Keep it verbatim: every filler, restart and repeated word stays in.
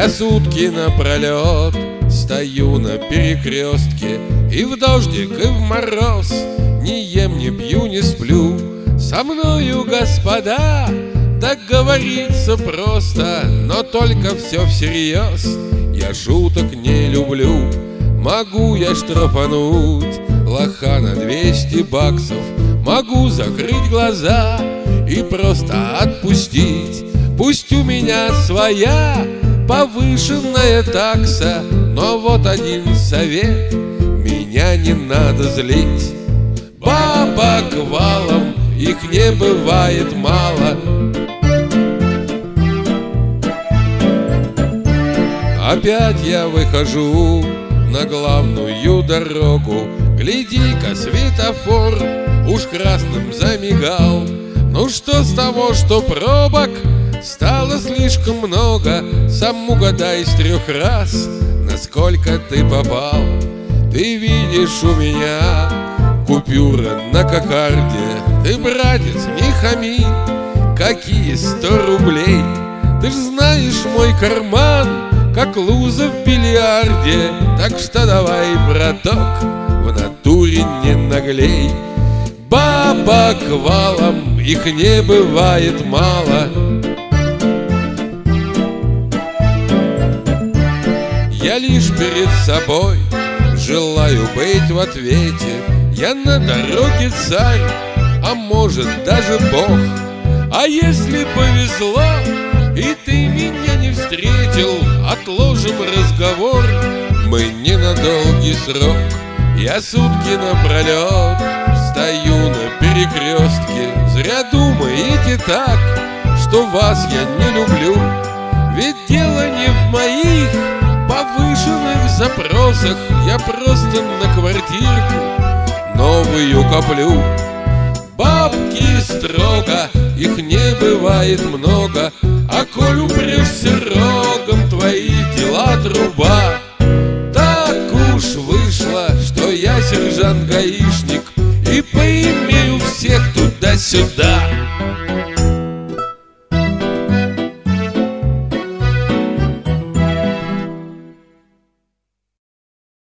Я сутки напролет стою на перекрестке, и в дождик, и в мороз не ем, не пью, не сплю. Со мною, господа, договориться просто, но только все всерьез. Я шуток не люблю. Могу я штрафануть лоха на двести баксов, могу закрыть глаза и просто отпустить. Пусть у меня своя повышенная такса, но вот один совет: меня не надо злить. Бабок валом, их не бывает мало. Опять я выхожу на главную дорогу. Гляди-ка, светофор уж красным замигал. Ну что с того, что пробок стало слишком много? Сам угадай с трех раз, насколько ты попал. Ты видишь, у меня купюра на кокарде. Ты, братец, не хами, какие сто рублей. Ты ж знаешь мой карман, как луза в бильярде. Так что давай, браток, в натуре не наглей. Бабок валом, их не бывает мало. Я лишь перед собой желаю быть в ответе. Я на дороге царь, а может даже бог. А если повезло, и ты меня не встретил, отложим разговор мы не на долгий срок. Я сутки напролет стою на перекрестке. Зря думаете так, что вас я не люблю. Ведь дело не в моих повышенных запросах. Я просто на квартирку новую коплю. Бабки строго, их не бывает много. А коль упрешься рогом, твои дела труба. Так уж вышло, что я сержант-гаишник и поимею всех туда-сюда.